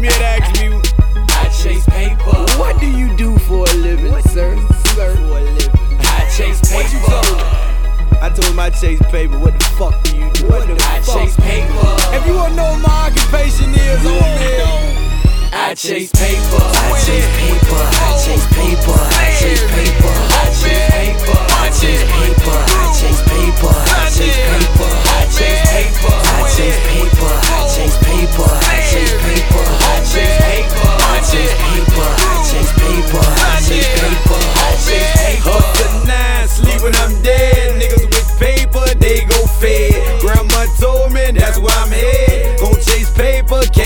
me and ask me. I chase paper. What do you do for a living, sir? Sir, for a living. I chase paper. What you told him? I told him I chase paper. What the fuck do you do? What the I fuck? chase paper. If you wanna know what my occupation is, I chase paper. I chase paper. I chase paper. I chase paper. I chase paper. I chase paper. I chase paper. I chase paper. I chase paper. I chase paper. I chase paper. I chase paper. I chase paper. I chase paper. I chase paper. I chase paper. I chase paper. Up to 9, sleep when I'm dead. Niggas with paper, they go fed. Grandma told me that's why I'm head. Gon' chase paper.